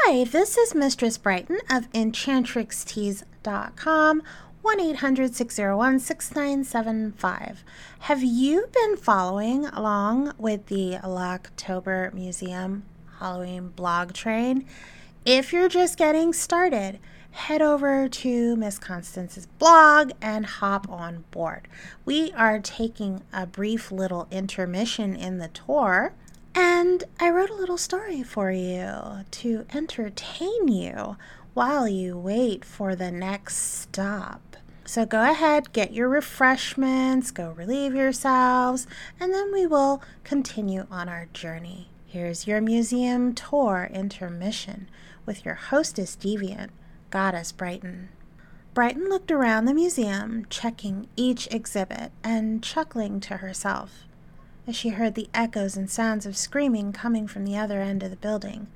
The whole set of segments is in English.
Hi, this is Mistress Brighton of EnchantrixTeas.com, 1-800-601-6975. Have you been following along with the Locktober Museum Halloween blog train? If you're just getting started, head over to Miss Constance's blog and hop on board. We are taking a brief little intermission in the tour, and I wrote a little story for you to entertain you while you wait for the next stop. So go ahead, get your refreshments, go relieve yourselves, and then we will continue on our journey. Here's your museum tour intermission with your hostess deviant, Goddess Brighton. Brighton looked around the museum, checking each exhibit and chuckling to herself as she heard the echoes and sounds of screaming coming from the other end of the building.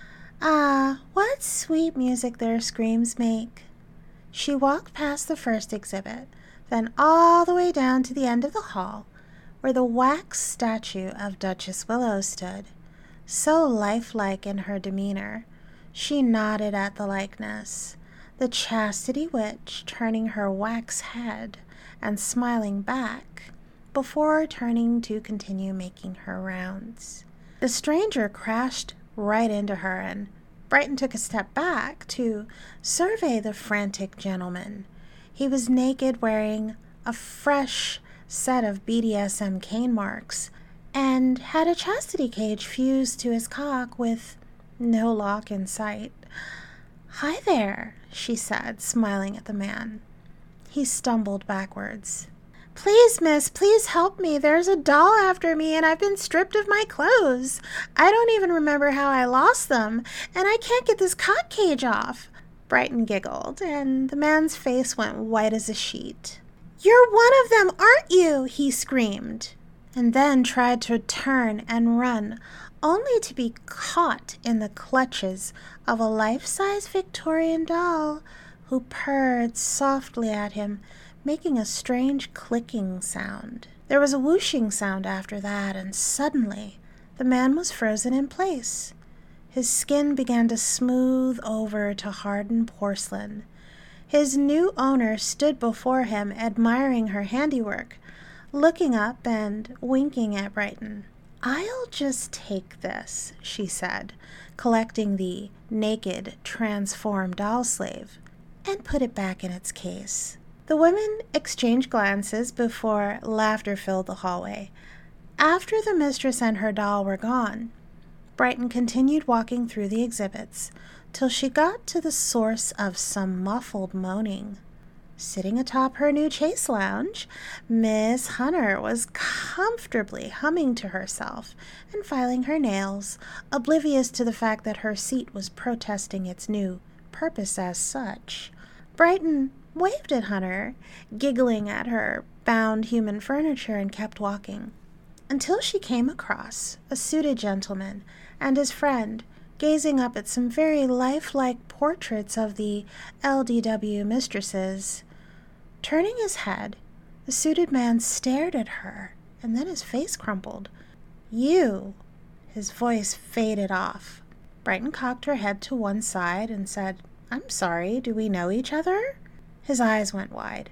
Ah, what sweet music their screams make. She walked past the first exhibit, then all the way down to the end of the hall, where the wax statue of Duchess Willow stood. So lifelike in her demeanor, she nodded at the likeness, the chastity witch turning her wax head and smiling back, before turning to continue making her rounds. The stranger crashed right into her, and Brighton took a step back to survey the frantic gentleman. He was naked, wearing a fresh set of BDSM cane marks, and had a chastity cage fused to his cock with no lock in sight. "Hi there," she said, smiling at the man. He stumbled backwards. "Please, miss, please help me. There's a doll after me, and I've been stripped of my clothes. I don't even remember how I lost them, and I can't get this cock cage off." Brighton giggled, and the man's face went white as a sheet. "You're one of them, aren't you?" he screamed, and then tried to turn and run, only to be caught in the clutches of a life-size Victorian doll who purred softly at him, making a strange clicking sound. There was a whooshing sound after that, and suddenly the man was frozen in place. His skin began to smooth over to hardened porcelain. His new owner stood before him, admiring her handiwork, looking up and winking at Brighton. "I'll just take this," she said, collecting the naked, transformed doll slave, "and put it back in its case." The women exchanged glances before laughter filled the hallway. After the mistress and her doll were gone, Brighton continued walking through the exhibits till she got to the source of some muffled moaning. Sitting atop her new chase lounge, Miss Hunter was comfortably humming to herself and filing her nails, oblivious to the fact that her seat was protesting its new purpose as such. Brighton waved at Hunter, giggling at her bound human furniture, and kept walking, until she came across a suited gentleman and his friend, gazing up at some very lifelike portraits of the LDW mistresses. Turning his head, the suited man stared at her, and then his face crumpled. "You," his voice faded off. Brighton cocked her head to one side and said, "I'm sorry, do we know each other?" His eyes went wide.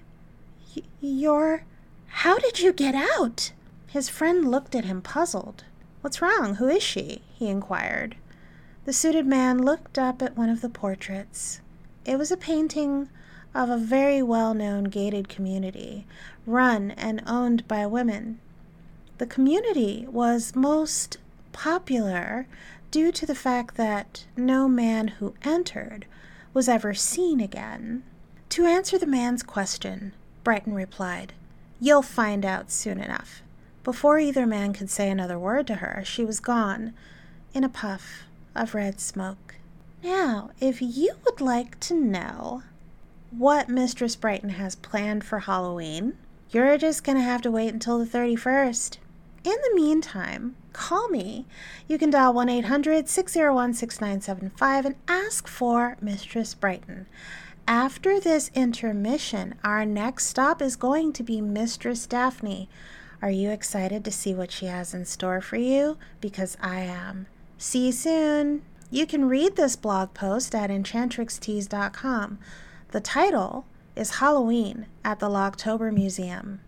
You're... How did you get out?" His friend looked at him puzzled. "What's wrong? Who is she?" he inquired. The suited man looked up at one of the portraits. It was a painting of a very well-known gated community, run and owned by women. The community was most popular due to the fact that no man who entered was ever seen again. To answer the man's question, Brighton replied, "You'll find out soon enough." Before either man could say another word to her, she was gone in a puff of red smoke. Now, if you would like to know what Mistress Brighton has planned for Halloween, you're just going to have to wait until the 31st. In the meantime, call me. You can dial 1-800-601-6975 and ask for Mistress Brighton. After this intermission, our next stop is going to be Mistress Daphne. Are you excited to see what she has in store for you? Because I am. See you soon. You can read this blog post at enchantrixtees.com. The title is Halloween at the Locktober Museum.